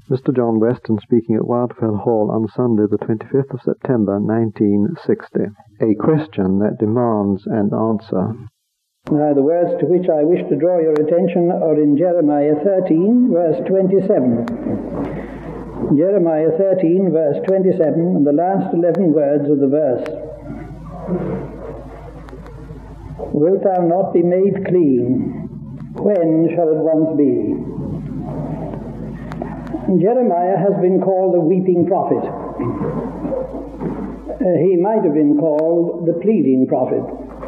Mr. John Weston speaking at Wildfell Hall on Sunday, the 25th of September, 1960. A question that demands an answer. Now, the words to which I wish to draw your attention are in Jeremiah 13, verse 27. Jeremiah 13, verse 27, and the last 11 words of the verse. Wilt thou not be made clean? When shall it once be? Jeremiah has been called the weeping prophet. He might have been called the pleading prophet,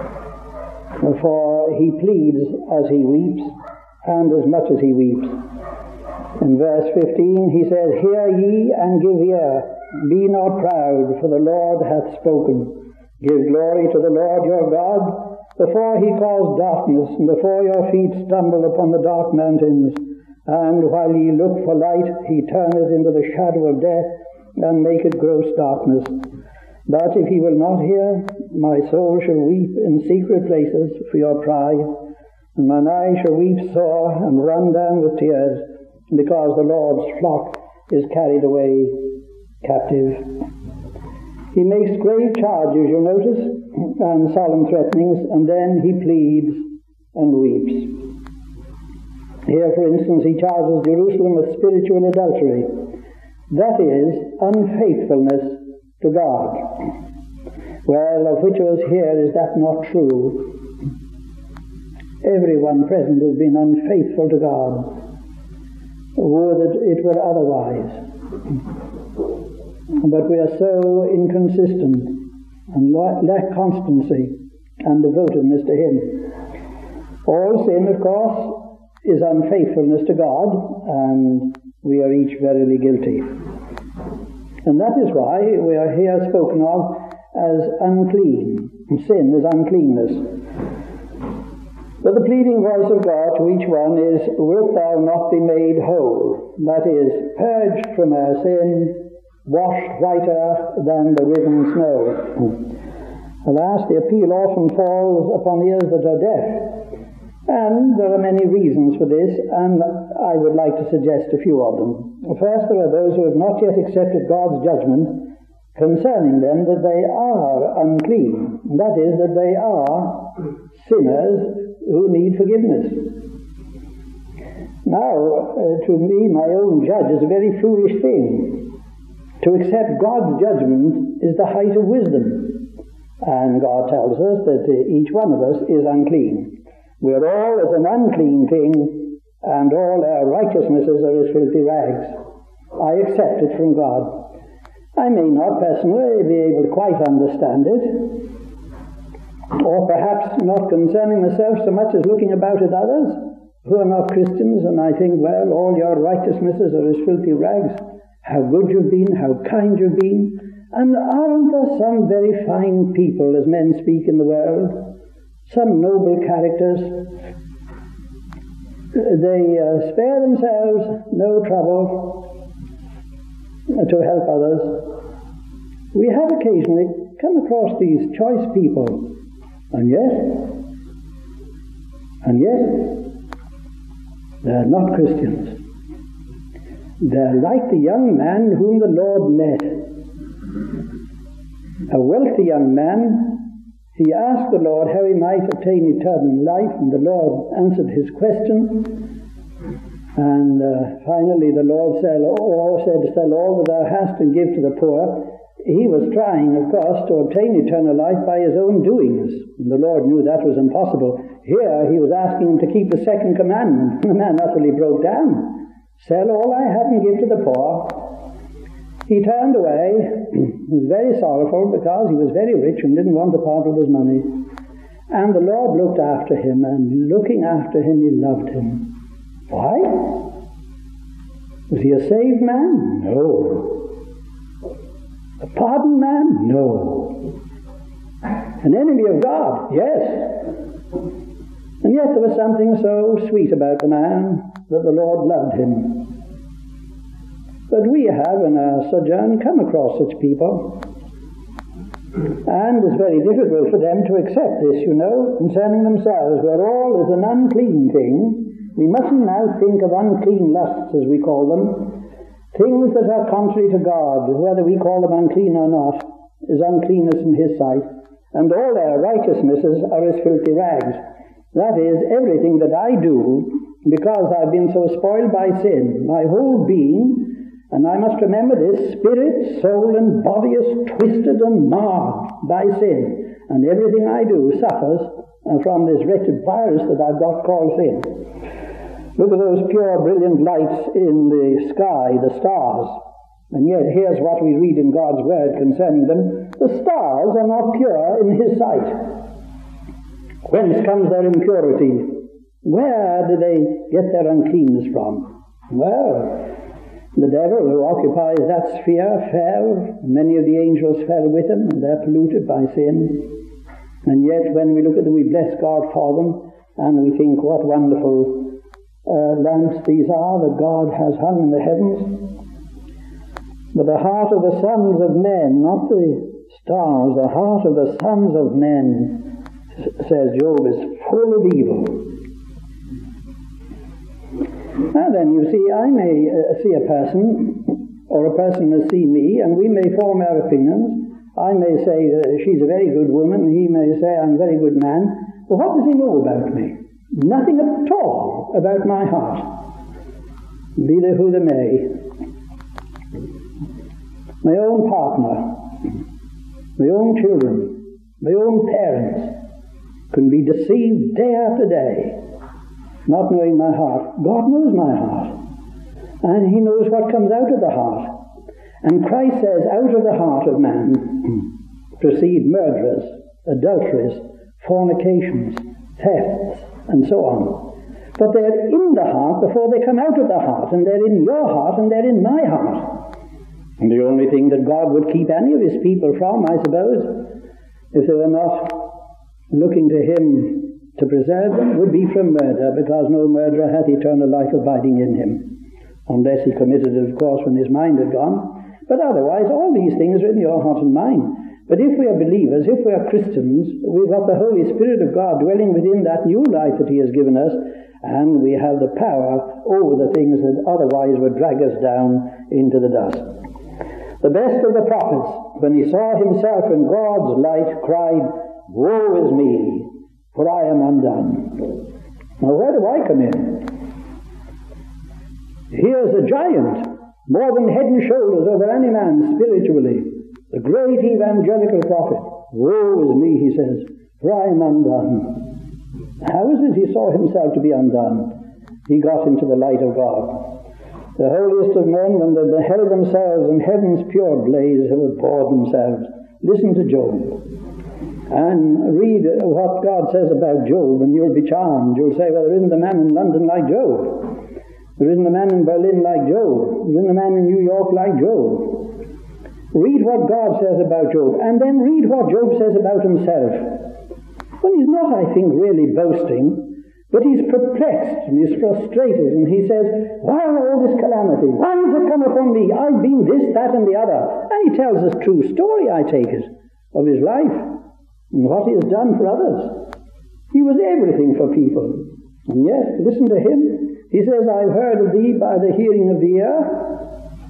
for he pleads as he weeps and as much as he weeps. In verse 15 he says, Hear ye and give ear, be not proud, for the Lord hath spoken. Give glory to the Lord your God, before he cause darkness, and before your feet stumble upon the dark mountains. And while ye look for light, he turneth into the shadow of death, and maketh gross darkness. But if ye will not hear, my soul shall weep in secret places for your pride, and mine eye shall weep sore and run down with tears, because the Lord's flock is carried away captive. He makes grave charges, you'll notice, and solemn threatenings, and then he pleads and weeps. Here, for instance, he charges Jerusalem with spiritual adultery. That is, unfaithfulness to God. Well, of which of us here is that not true? Everyone present has been unfaithful to God. Would that it were otherwise. But we are so inconsistent and lack constancy and devotedness to him. All sin, of course, is unfaithfulness to God, and we are each verily guilty. And that is why we are here spoken of as unclean. Sin is uncleanness. But the pleading voice of God to each one is, Wilt thou not be made whole? That is, purged from our sin, washed whiter than the riven snow. Alas, the appeal often falls upon ears that are deaf. And there are many reasons for this, and I would like to suggest a few of them. First, there are those who have not yet accepted God's judgment concerning them that they are unclean. That is, that they are sinners who need forgiveness. Now, to me, my own judge, is a very foolish thing. To accept God's judgment is the height of wisdom. And God tells us that each one of us is unclean. We're all as an unclean thing, and all our righteousnesses are as filthy rags. I accept it from God. I may not personally be able to quite understand it, or perhaps not concerning myself so much as looking about at others who are not Christians, and I think, well, all your righteousnesses are as filthy rags. How good you've been, how kind you've been, and aren't there some very fine people, as men speak in the world? Some noble characters. They spare themselves no trouble to help others. We have occasionally come across these choice people, and yet, they're not Christians. They're like the young man whom the Lord met. A wealthy young man. He asked the Lord how he might obtain eternal life, and the Lord answered his question. And finally the Lord said, Sell all that thou hast and give to the poor. He was trying, of course, to obtain eternal life by his own doings. And the Lord knew that was impossible. Here he was asking him to keep the second commandment. The man utterly broke down. Sell all I have and give to the poor. He turned away. He was very sorrowful because he was very rich and didn't want to part with his money. And the Lord looked after him, and looking after him, he loved him. Why? Was he a saved man? No. A pardoned man? No. An enemy of God? Yes. And yet there was something so sweet about the man that the Lord loved him. But we have in our sojourn come across such people, and it's very difficult for them to accept this, concerning themselves. We're all as an unclean thing. We mustn't now think of unclean lusts, as we call them, Things that are contrary to God, whether we call them unclean or not, is uncleanness in his sight, and all their righteousnesses are as filthy rags. That is, everything that I do, because I've been so spoiled by sin, my whole being, and I must remember this, spirit, soul, and body is twisted and marred by sin, and everything I do suffers from this wretched virus that I've got called sin. Look at those pure, brilliant lights in the sky, the stars. And yet, here's what we read in God's Word concerning them. The stars are not pure in his sight. Whence comes their impurity? Where do they get their uncleanness from? Well, the devil who occupies that sphere fell. Many of the angels fell with him, and they're polluted by sin. And yet, when we look at them, we bless God for them, and we think what wonderful lamps these are that God has hung in the heavens. But the heart of the sons of men, not the stars, the heart of the sons of men, says Job, is full of evil. Now then, you see, I may see a person, or a person may see me, and we may form our opinions. I may say she's a very good woman, he may say I'm a very good man. But what does he know about me? Nothing at all about my heart. Be they who they may. My own partner, my own children, my own parents can be deceived day after day, not knowing my heart. God knows my heart, and he knows what comes out of the heart. And Christ says, out of the heart of man proceed murderers, adulteries, fornications, thefts, and so on. But they're in the heart before they come out of the heart, and they're in your heart, and they're in my heart. And the only thing that God would keep any of his people from, I suppose, if they were not looking to him to preserve them, would be from murder, because no murderer hath eternal life abiding in him, unless he committed it, of course, when his mind had gone. But otherwise, all these things are in your heart and mind. But if we are believers, if we are Christians, we've got the Holy Spirit of God dwelling within that new life that he has given us, and we have the power over the things that otherwise would drag us down into the dust. The best of the prophets, when he saw himself in God's light, cried, "Woe is me, for I am undone." Now where do I come in? Here's a giant, more than head and shoulders over any man spiritually, the great evangelical prophet. "Woe is me," he says, "for I am undone." How is it he saw himself to be undone? He got into the light of God. The holiest of men, when they beheld themselves in heaven's pure blaze, have abhorred themselves. Listen to Job, and read what God says about Job, and you'll be charmed. You'll say, well, there isn't a man in London like Job. There isn't a man in Berlin like Job. There isn't a man in New York like Job. Read what God says about Job, and then read what Job says about himself. Well, he's not, I think, really boasting, but he's perplexed and he's frustrated, and he says, why all this calamity? Why has it come upon me? I've been this, that, and the other. And he tells us a true story, I take it, of his life and what he has done for others. He was everything for people. And yet, listen to him. He says, I've heard of thee by the hearing of the ear.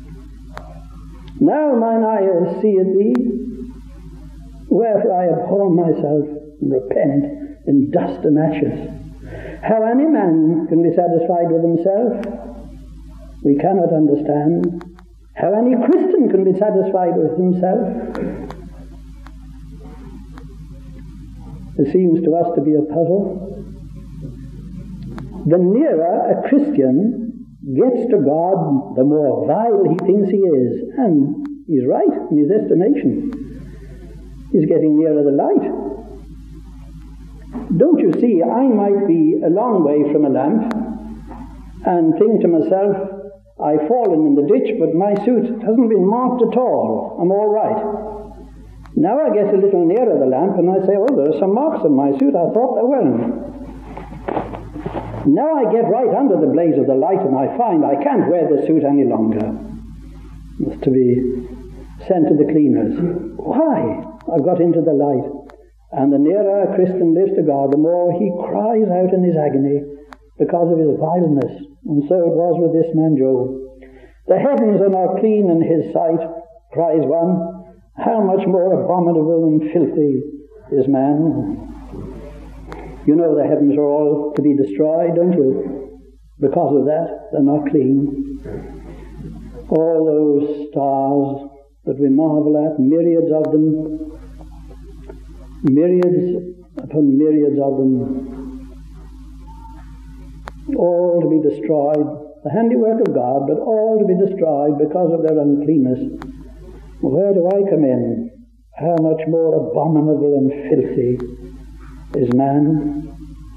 Now mine eye seeth thee. Wherefore I abhor myself and repent in dust and ashes. How any man can be satisfied with himself, we cannot understand. How any Christian can be satisfied with himself, it seems to us to be a puzzle. The nearer a Christian gets to God, the more vile he thinks he is. And he's right in his estimation. He's getting nearer the light. Don't you see, I might be a long way from a lamp and think to myself, I've fallen in the ditch, but my suit hasn't been marked at all. I'm all right. Now I get a little nearer the lamp and I say, oh, there are some marks on my suit. I thought there weren't. Now I get right under the blaze of the light and I find I can't wear the suit any longer. It's to be sent to the cleaners. Why? I've got into the light. And the nearer a Christian lives to God, the more he cries out in his agony because of his vileness. And so it was with this man Job. The heavens are not clean in his sight, cries one. How much more abominable and filthy is man? You know the heavens are all to be destroyed, don't you? Because of that, they're not clean. All those stars that we marvel at, myriads of them, myriads upon myriads of them, all to be destroyed, the handiwork of God, but all to be destroyed because of their uncleanness. Where do I come in? How much more abominable and filthy is man?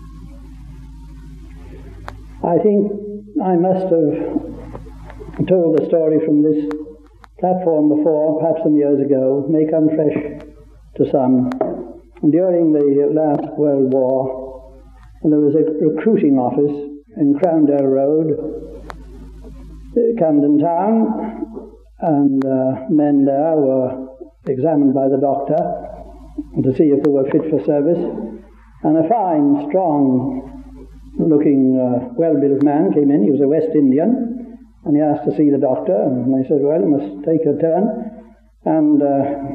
I think I must have told the story from this platform before, perhaps some years ago, may come fresh to some. During the last World War, there was a recruiting office in Crowndale Road, Camden Town, and men there were examined by the doctor to see if they were fit for service. And a fine, strong-looking, well-built man came in. He was a West Indian, and he asked to see the doctor. And I said, well, you must take your turn. And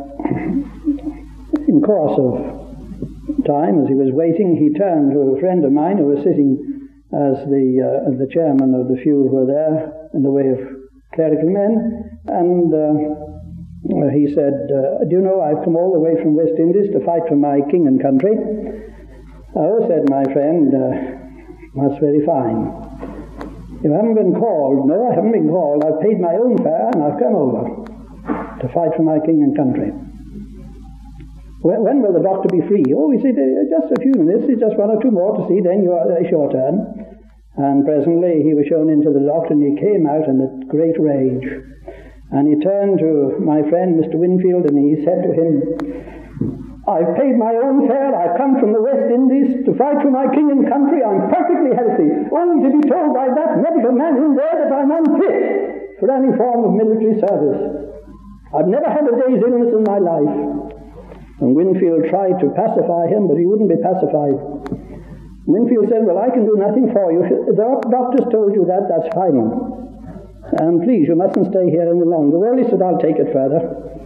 in course of time, as he was waiting, he turned to a friend of mine who was sitting as the chairman of the few who were there in the way of clerical men, and he said, do you know, I've come all the way from West Indies to fight for my king and country. Oh, said my friend, that's very fine. You haven't been called. No, I haven't been called. I've paid my own fare and I've come over to fight for my king and country. When will the doctor be free? Oh, he said, just a few minutes, just one or two more to see, then it's your turn. And presently he was shown into the doctor, and he came out in a great rage. And he turned to my friend, Mr. Winfield, and he said to him, I've paid my own fare, I've come from the West Indies to fight for my king and country, I'm perfectly healthy, only to be told by that medical man in there that I'm unfit for any form of military service. I've never had a day's illness in my life. And Winfield tried to pacify him, but he wouldn't be pacified. Winfield said, well, I can do nothing for you. If the doctor's told you that, that's fine. And please, you mustn't stay here any longer. Well, he said, I'll take it further.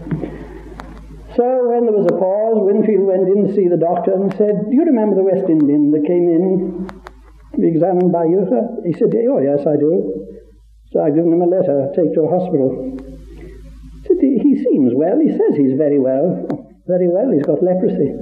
So when there was a pause, Winfield went in to see the doctor and said, do you remember the West Indian that came in to be examined by you, sir? He said, oh, yes, I do. So I've given him a letter, take to a hospital. He said, he seems well. He says he's very well. Very well, he's got leprosy.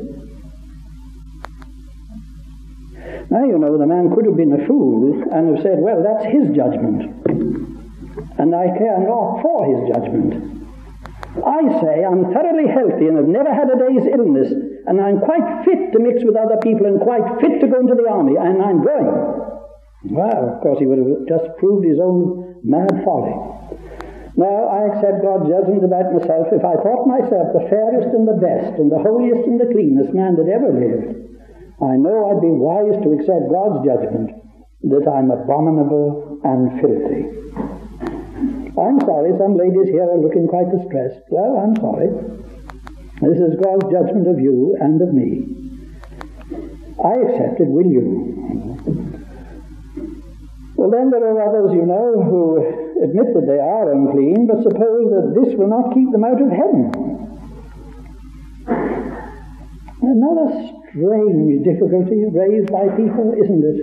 Now, you know, the man could have been a fool and have said, well, that's his judgment, and I care not for his judgment. I say I'm thoroughly healthy and have never had a day's illness, and I'm quite fit to mix with other people and quite fit to go into the army, and I'm going. Well, of course, he would have just proved his own mad folly. Now, I accept God's judgment about myself. If I thought myself the fairest and the best and the holiest and the cleanest man that ever lived, I know I'd be wise to accept God's judgment that I'm abominable and filthy. I'm sorry, some ladies here are looking quite distressed. Well, I'm sorry. This is God's judgment of you and of me. I accept it, will you? Well, then there are others, you know, who admit that they are unclean, but suppose that this will not keep them out of heaven. Another strange difficulty raised by people, isn't it?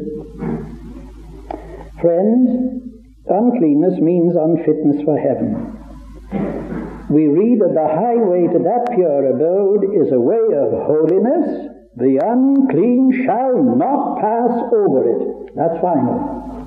Friends, uncleanness means unfitness for heaven. We read that the highway to that pure abode is a way of holiness. The unclean shall not pass over it. That's final.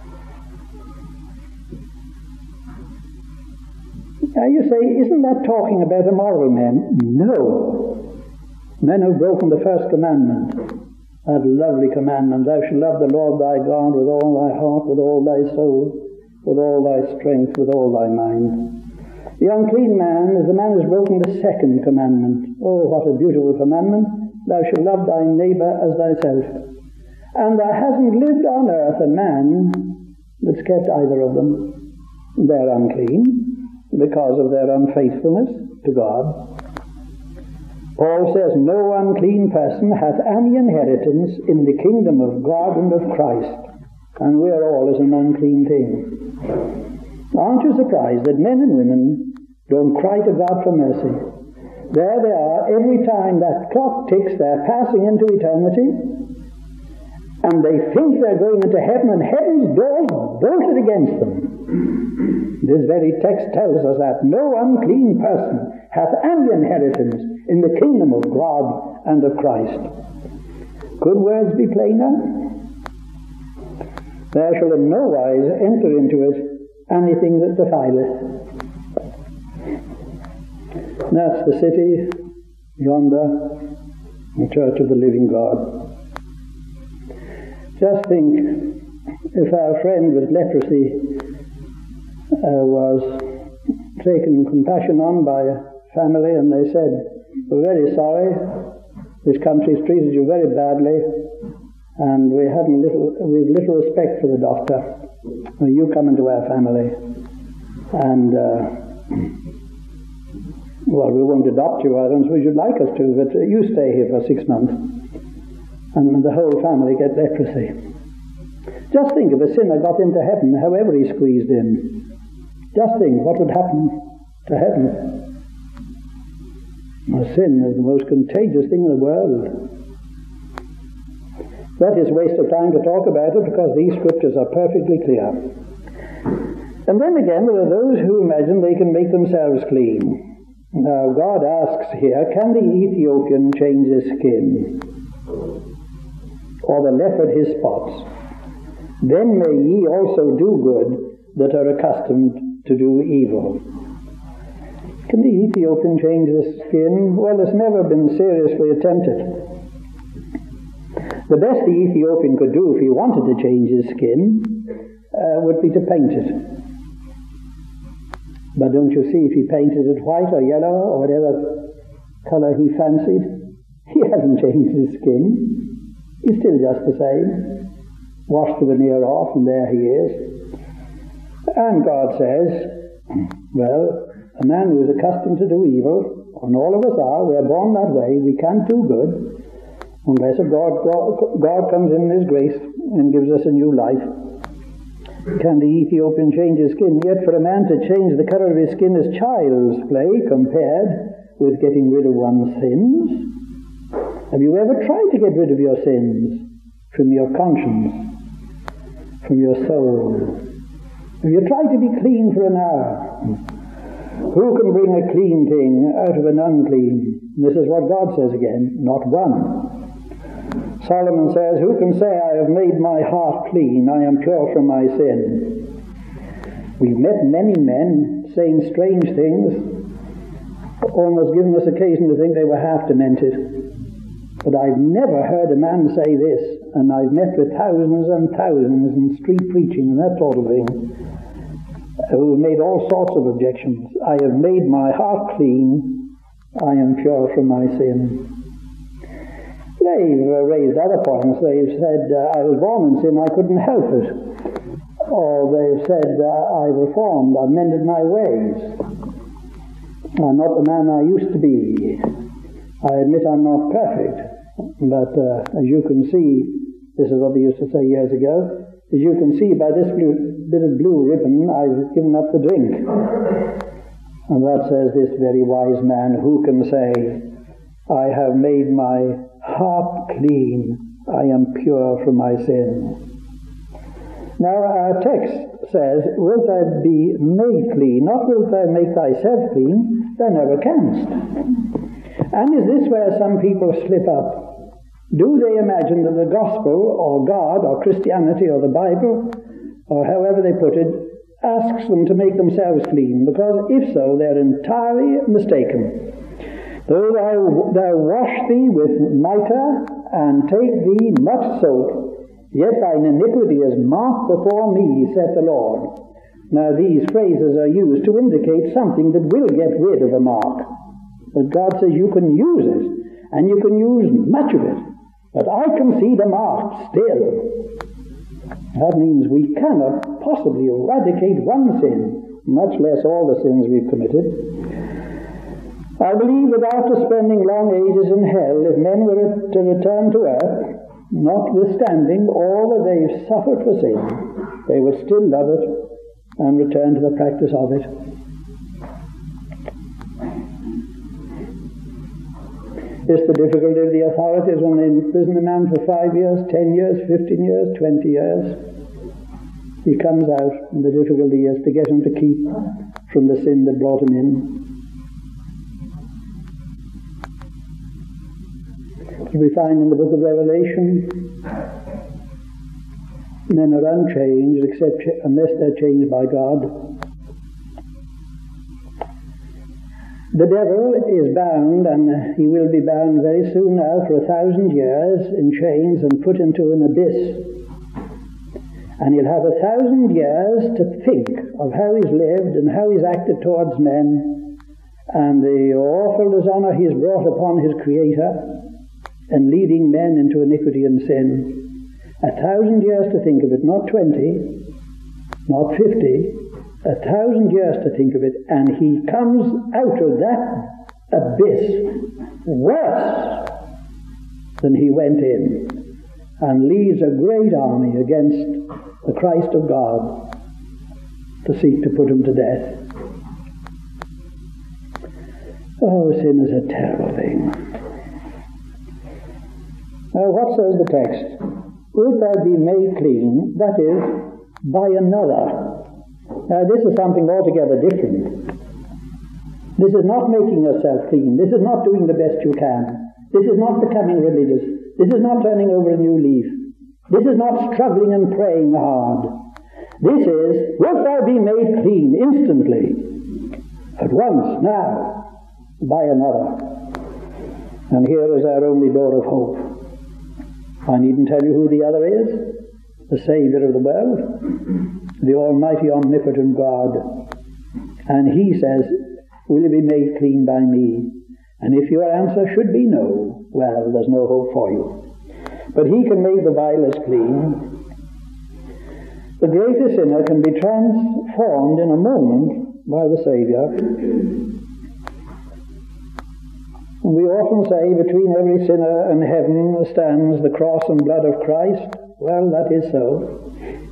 Now you say, isn't that talking about immoral men? No. Men who've broken the first commandment. That lovely commandment, thou shalt love the Lord thy God with all thy heart, with all thy soul, with all thy strength, with all thy mind. The unclean man is the man who's broken the second commandment. Oh, what a beautiful commandment. Thou shalt love thy neighbour as thyself. And there hasn't lived on earth a man that's kept either of them. They're unclean because of their unfaithfulness to God. Paul says, no unclean person hath any inheritance in the kingdom of God and of Christ. And we are all as an unclean thing. Aren't you surprised that men and women don't cry to God for mercy? There they are, every time that clock ticks, they're passing into eternity, and they think they're going into heaven, and heaven's doors bolted against them. This very text tells us that no unclean person hath any inheritance in the kingdom of God and of Christ. Could words be plainer? There shall in no wise enter into it anything that defileth. That's the city yonder, the church of the living God. Just think, if our friend with leprosy was taken compassion on by a family, and they said, "We're very sorry, this country's treated you very badly, and we've little respect for the doctor. Well, you come into our family, and we won't adopt you, I don't suppose you'd like us to, but you stay here for 6 months." And the whole family get leprosy. Just think, if a sinner got into heaven, however he squeezed in, just think what would happen to heaven. Sin is the most contagious thing in the world. But it's a waste of time to talk about it, because these scriptures are perfectly clear. And then again, there are those who imagine they can make themselves clean. Now, God asks here, can the Ethiopian change his skin, or the leopard his spots? Then may ye also do good that are accustomed to do evil. Can the Ethiopian change his skin? Well, it's never been seriously attempted. The best the Ethiopian could do if he wanted to change his skin would be to paint it. But don't you see, if he painted it white or yellow or whatever colour he fancied, he hasn't changed his skin. He's still just the same. Wash the veneer off and there he is. And God says, well, a man who is accustomed to do evil, and all of us are, we're born that way, we can't do good, unless God comes in His grace and gives us a new life. Can the Ethiopian change his skin? Yet for a man to change the colour of his skin is child's play compared with getting rid of one's sins. Have you ever tried to get rid of your sins from your conscience, from your soul? Have you tried to be clean for an hour? Who can bring a clean thing out of an unclean? This is what God says again, not one. Solomon says, who can say, I have made my heart clean, I am pure from my sin? We've met many men saying strange things, almost giving us occasion to think they were half demented. But I've never heard a man say this, and I've met with thousands and thousands in street preaching and that sort of thing, who made all sorts of objections. I have made my heart clean, I am pure from my sin. They've raised other points. They've said, I was born in sin, I couldn't help it. Or they've said, I've reformed, I've mended my ways. I'm not the man I used to be. I admit I'm not perfect. But as you can see, this is what they used to say years ago, as you can see by this bit of blue ribbon, I've given up the drink. And that says this very wise man, who can say, I have made my heart clean, I am pure from my sin. Now our text says, wilt thou be made clean, not wilt thou make thyself clean, thou never canst. And is this where some people slip up? Do they imagine that the gospel, or God, or Christianity, or the Bible, or however they put it, asks them to make themselves clean? Because if so, they're entirely mistaken. Though thou wash thee with mitre, and take thee much soap, yet thine iniquity is marked before me, saith the Lord. Now these phrases are used to indicate something that will get rid of a mark. But God says you can use it, and you can use much of it, but I can see the mark still. That means we cannot possibly eradicate one sin, much less all the sins we've committed. I believe that after spending long ages in hell, if men were to return to earth, notwithstanding all that they've suffered for sin, they would still love it and return to the practice of it. It's the difficulty of the authorities when they imprison a man for 5 years, 10 years, 15 years, 20 years. He comes out, and the difficulty is to get him to keep from the sin that brought him in. As we find in the book of Revelation, men are unchanged unless they're changed by God. The devil is bound, and he will be bound very soon now for 1,000 years in chains and put into an abyss. And he'll have 1,000 years to think of how he's lived and how he's acted towards men, and the awful dishonour he's brought upon his Creator, and leading men into iniquity and sin. 1,000 years to think of it, not 20, not 50, 1,000 years to think of it, and he comes out of that abyss worse than he went in, and leads a great army against the Christ of God to seek to put him to death. Oh, sin is a terrible thing. Now, what says the text? Wilt thou be made clean, that is, by another. Now, this is something altogether different. This is not making yourself clean. This is not doing the best you can. This is not becoming religious. This is not turning over a new leaf. This is not struggling and praying hard. This is, wilt thou be made clean instantly, at once, now, by another. And here is our only door of hope. I needn't tell you who the other is. The Saviour of the world, the Almighty Omnipotent God. And he says, will you be made clean by me? And if your answer should be no, well, there's no hope for you. But he can make the vilest clean. The greatest sinner can be transformed in a moment by the Saviour. And we often say, between every sinner and heaven stands the cross and blood of Christ. Well, that is so.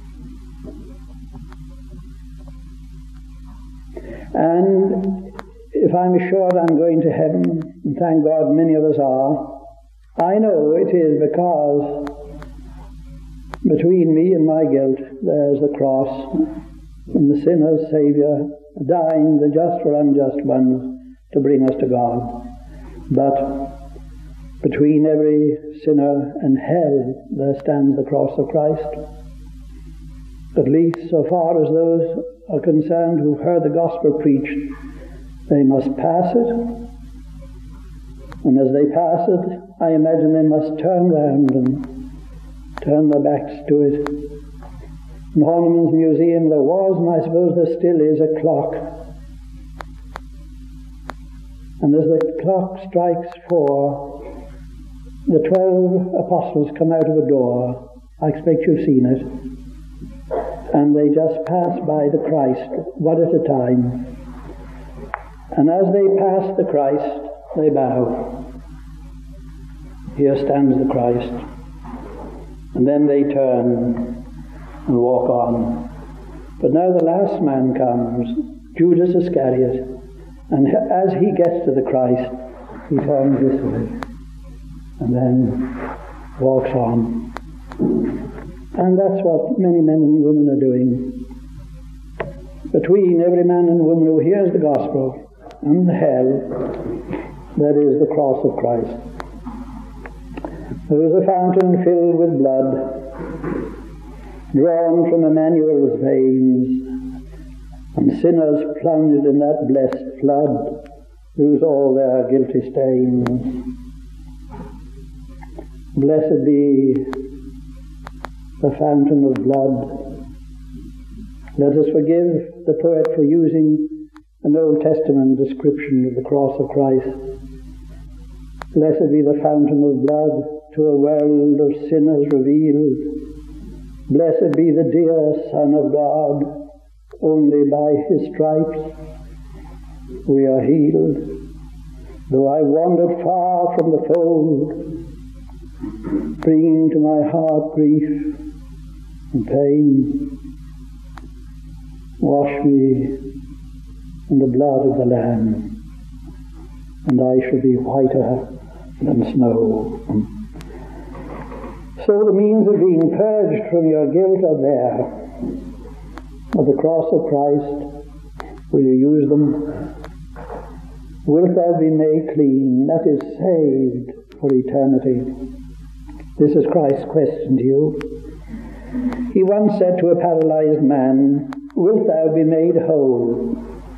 And if I'm assured I'm going to heaven, and thank God many of us are, I know it is because between me and my guilt there's the cross, and the sinner's Saviour dying, the just for unjust ones, to bring us to God. But between every sinner and hell there stands the cross of Christ. At least so far as those are concerned who've heard the gospel preached, they must pass it. And as they pass it, I imagine they must turn round and turn their backs to it. In Horniman's Museum there was, and I suppose there still is, a clock. And as the clock strikes 4, the 12 apostles come out of a door. I expect you've seen it. And they just pass by the Christ, one at a time. And as they pass the Christ, they bow. Here stands the Christ. And then they turn and walk on. But now the last man comes, Judas Iscariot. And as he gets to the Christ, he turns this way and then walks on. And that's what many men and women are doing. Between every man and woman who hears the gospel and hell, there is the cross of Christ. There is a fountain filled with blood, drawn from Emmanuel's veins, and sinners plunged in that blessed flood lose all their guilty stains. Blessed be the fountain of blood. Let us forgive the poet for using an Old Testament description of the cross of Christ. Blessed be the fountain of blood to a world of sinners revealed. Blessed be the dear Son of God. Only by his stripes we are healed. Though I wandered far from the fold, bringing to my heart grief and pain, Wash me in the blood of the Lamb, and I shall be whiter than snow. So the means of being purged from your guilt are there. At the cross of Christ, will you use them? Wilt thou be made clean, that is, saved for eternity? This is Christ's question to you. He once said to a paralyzed man, wilt thou be made whole?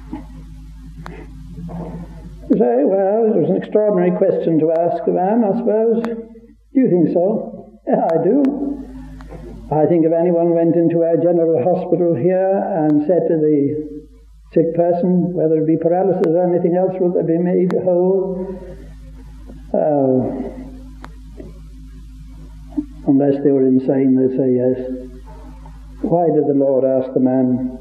You say, well, it was an extraordinary question to ask a man, I suppose. Do you think so? Yeah, I do. I think if anyone went into our general hospital here and said to the sick person, whether it be paralysis or anything else, will they be made whole? Unless they were insane, they'd say yes. Why did the Lord ask the man?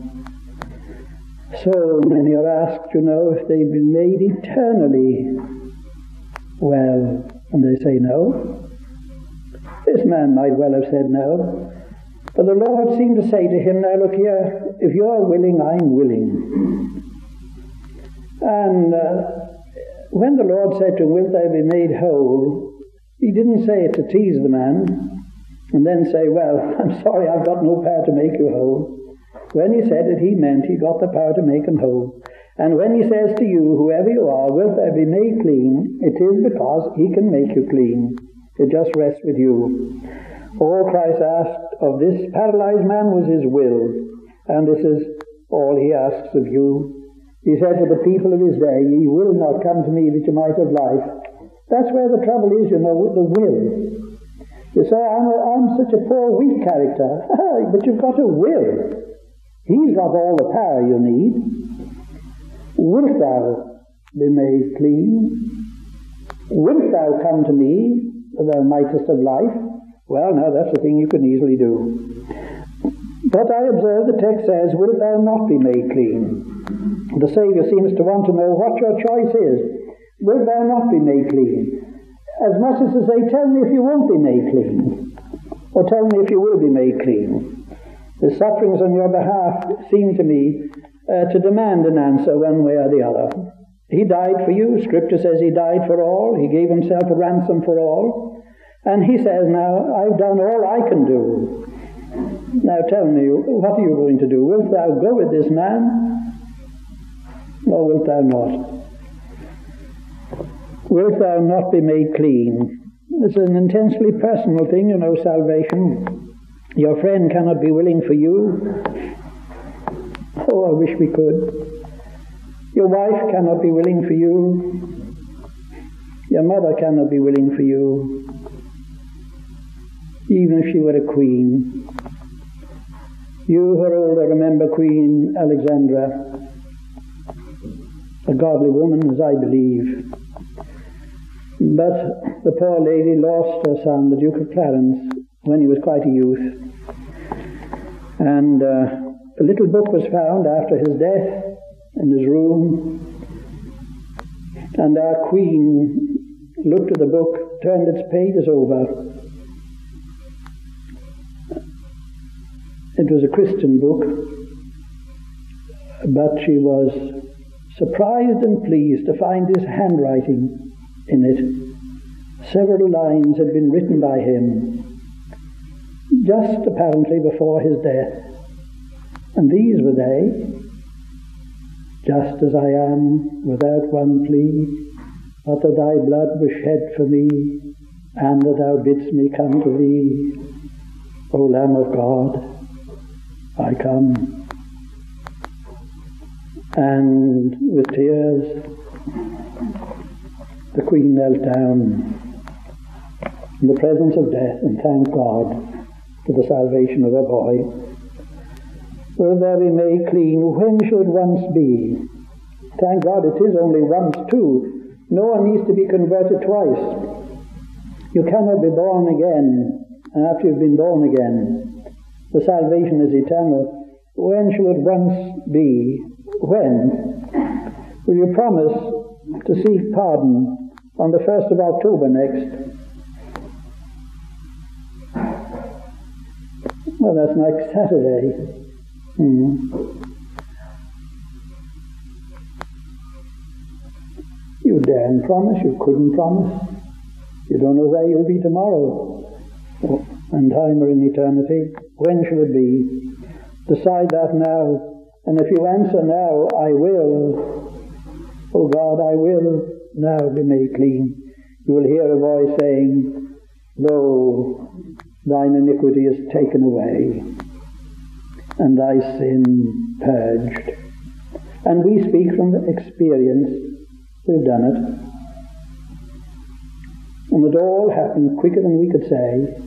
So many are asked, you know, if they've been made eternally well, and they say no. This man might well have said no. But the Lord seemed to say to him, now look here, if you're willing, I'm willing. And when the Lord said to him, wilt thou be made whole, he didn't say it to tease the man, and then say, well, I'm sorry, I've got no power to make you whole. When he said it, he meant he got the power to make him whole. And when he says to you, whoever you are, wilt thou be made clean, it is because he can make you clean. It just rests with you. All Christ asked of this paralyzed man was his will, and this is all he asks of you. He said to the people of his day, ye will not come to me that you might have life. That's where the trouble is, you know, with the will. You say, I'm such a poor, weak character. But you've got a will. He's got all the power you need. Wilt thou be made clean? Wilt thou come to me that thou mightest have life? Well, now that's a thing you can easily do. But I observe the text says, wilt thou not be made clean? The Saviour seems to want to know what your choice is. Wilt thou not be made clean? As much as to say, tell me if you won't be made clean, or tell me if you will be made clean. The sufferings on your behalf seem to me to demand an answer one way or the other. He died for you. Scripture says he died for all. He gave himself a ransom for all. And he says, now, I've done all I can do. Now tell me, what are you going to do? Wilt thou go with this man, or wilt thou not? Wilt thou not be made clean? It's an intensely personal thing, you know, salvation. Your friend cannot be willing for you. Oh, I wish we could. Your wife cannot be willing for you. Your mother cannot be willing for you. Even if she were a queen. You who are older remember Queen Alexandra, a godly woman, as I believe. But the poor lady lost her son, the Duke of Clarence, when he was quite a youth. And a little book was found after his death in his room. And our queen looked at the book, turned its pages over. It was a Christian book, but she was surprised and pleased to find his handwriting in it. Several lines had been written by him, just apparently before his death. And these were they: just as I am, without one plea, but that thy blood was shed for me, and that thou bidst me come to thee. O Lamb of God, I come. And with tears, the Queen knelt down in the presence of death and thanked God for the salvation of her boy. Will there be made clean? When should once be? Thank God it is only once too. No one needs to be converted twice. You cannot be born again after you've been born again. The salvation is eternal. When shall it once be? When? Will you promise to seek pardon on the 1st of October next? Well, that's next Saturday. You daren't promise, you couldn't promise. You don't know where you'll be tomorrow, in time or in eternity. When shall it be? Decide that now. And if you answer now, I will, oh God, I will now be made clean, you will hear a voice saying, Lo, thine iniquity is taken away, and thy sin purged. And we speak from experience. We've done it. And it all happened quicker than we could say.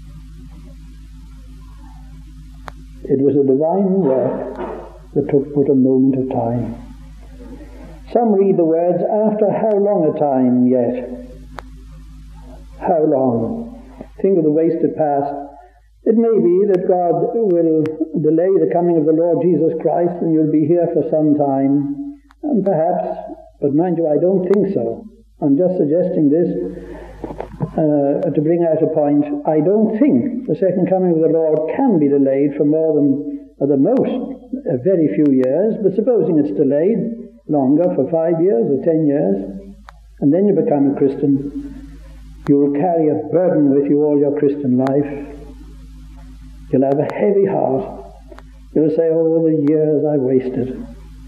It was a divine work that took but a moment of time. Some read the words, after how long a time yet? How long? Think of the wasted past. It may be that God will delay the coming of the Lord Jesus Christ and you'll be here for some time. And perhaps, but mind you, I don't think so. I'm just suggesting this to bring out a point. I don't think the second coming of the Lord can be delayed for more than, at the most, a very few years. But supposing it's delayed longer, for 5 years or 10 years, and then you become a Christian, you will carry a burden with you all your Christian life. You'll have a heavy heart. You'll say, oh, the years I wasted.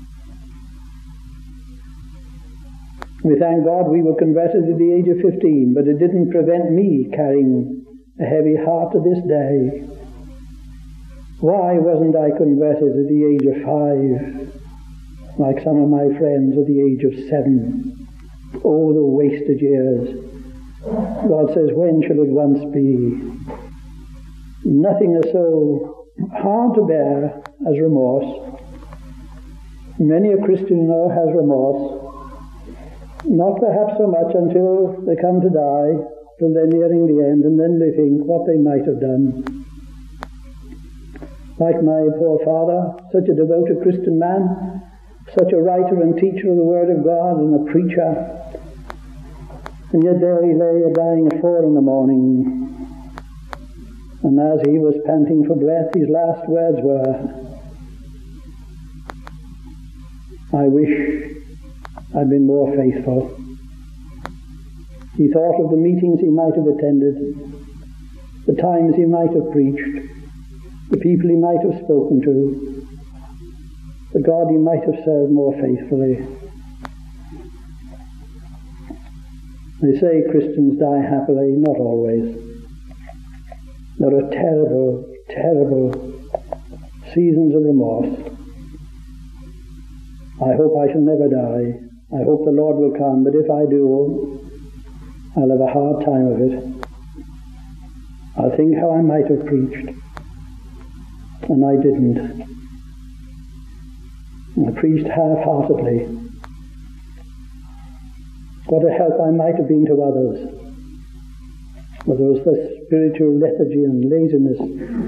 We thank God we were converted at the age of 15, but it didn't prevent me carrying a heavy heart to this day. Why wasn't I converted at the age of 5, like some of my friends at the age of 7? Oh, the wasted years. God says, when shall it once be? Nothing is so hard to bear as remorse. Many a Christian you know has remorse. Not perhaps so much until they come to die, till they're nearing the end, and then they think what they might have done. Like my poor father, such a devoted Christian man, such a writer and teacher of the Word of God and a preacher, and yet there he lay dying at 4 a.m, and as he was panting for breath, his last words were, I wish I'd been more faithful. He thought of the meetings he might have attended, the times he might have preached, the people he might have spoken to, the God he might have served more faithfully. They say Christians die happily, not always. There are terrible, terrible seasons of remorse. I hope I shall never die. I hope the Lord will come, but if I do, I'll have a hard time of it. I'll think how I might have preached, and I didn't. I preached half-heartedly. What a help I might have been to others. But there was this spiritual lethargy and laziness.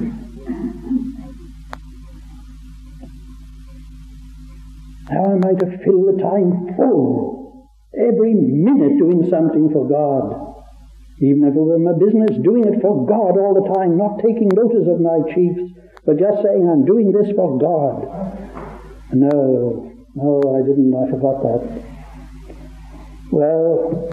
How I might have filled the time full, every minute doing something for God. Even if it were my business, doing it for God all the time, not taking notice of my chiefs, but just saying, I'm doing this for God. No, I didn't. I forgot that. Well,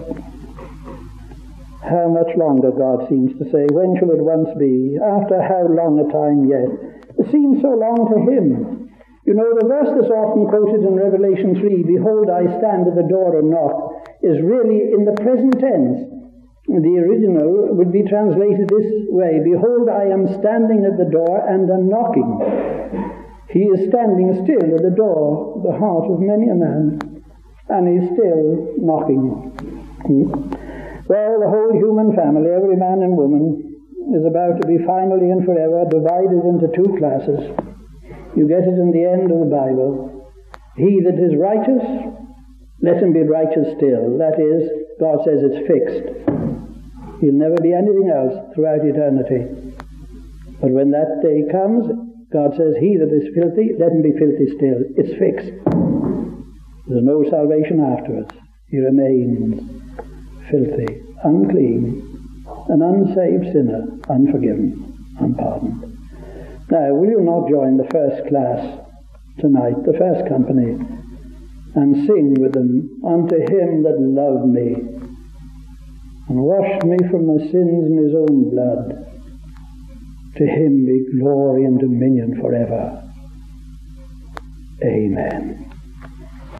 how much longer, God seems to say. When shall it once be? After how long a time yet? It seems so long to him. You know, the verse that's often quoted in Revelation 3, behold, I stand at the door and knock, is really in the present tense. The original would be translated this way, behold, I am standing at the door and am knocking. He is standing still at the door of the heart of many a man, and he's still knocking. Well, the whole human family, every man and woman, is about to be finally and forever divided into 2 classes. You get it in the end of the Bible. He that is righteous, let him be righteous still. That is, God says it's fixed. He'll never be anything else throughout eternity. But when that day comes, God says, he that is filthy, let him be filthy still. It's fixed. There's no salvation afterwards. He remains filthy, unclean, an unsaved sinner, unforgiven, unpardoned. Now, will you not join the first class tonight, the first company, and sing with them unto him that loved me, and washed me from my sins in his own blood. To him be glory and dominion forever. Amen.